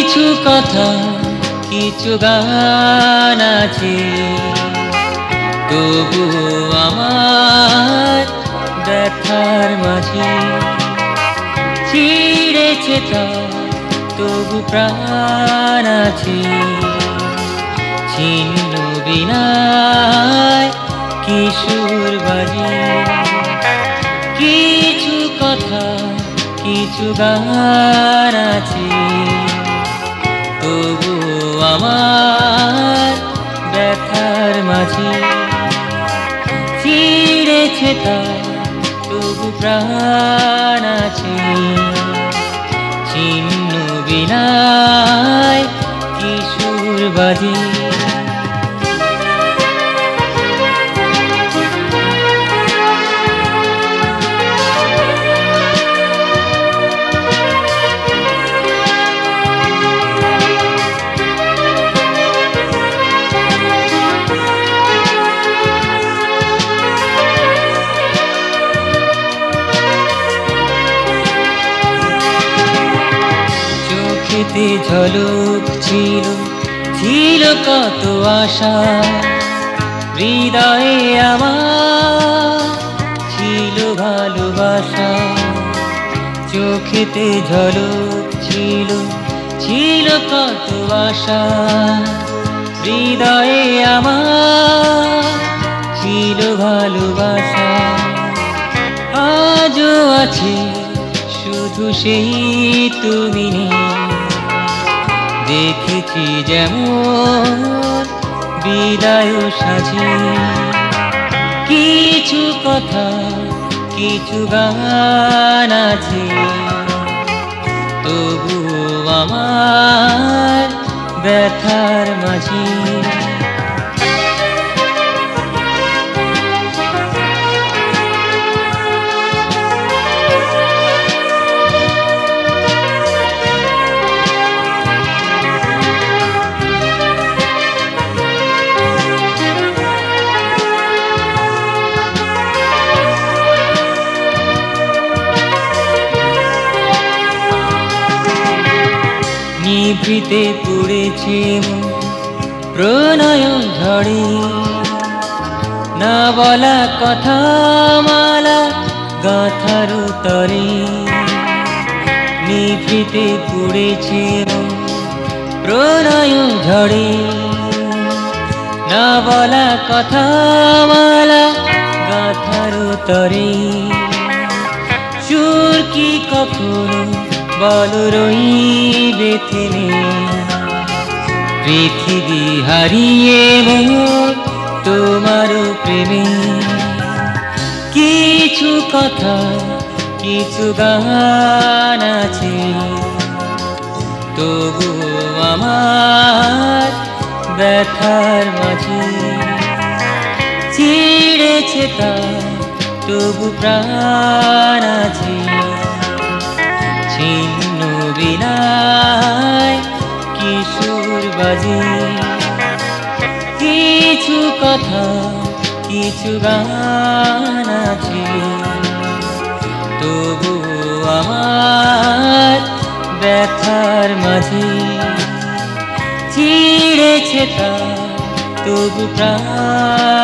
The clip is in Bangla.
কিছু কথা কিছু গান আছে, তবু আমার ব্যথার মাঝে ছিঁড়েছে তা, তবু প্রাণ আছে। ছিন্ন বিনায় কিশোর বাজে, কিছু কথা কিছু গান আছে, তবু আমার ব্যথার মাঝে ছিঁড়েছে তা, তবু প্রাণ আছে। ছিন্ন বিনায় কিশোর বাজে। চোখেতে ঝলক ছিল, ছিল কত আশা, হৃদয়ে আমার ছিল ভালোবাসা। চোখেতে ঝলক ছিল, ছিল কত আশা, হৃদয়ে আমার ছিল ভালোবাসা। আজও আছে শুধু সেই তুমি নেই, দেখেছি যেমন বিদায় সাজে। কিছু কথা কিছু গান আছে, তবু আমার ব্যথার মাঝে নিভৃতে পড়েছে প্রণয় ঝড়ে। না বলা কথা মালা গাথার তরে, নিভৃতে পড়েছে প্রণয় ঝড়ে। না বলা কথা মালা গাথার তরে, সুর কি কখনো বল রইবে থেমে, পৃথিবী হারিয়ে মোর তোমার প্রেমে। কিছু কথা কিছু গান আছে, তবু আমার ব্যথার মাঝে ছিঁড়েছে তা, তবু প্রাণ আছে। ছিন্ন বিনায় কিশোর বাজে, কিছু কথা কিছু গান আছে, তবু আমার ব্যথার মাঝে ছিঁড়েছে তা, তবু প্রাণ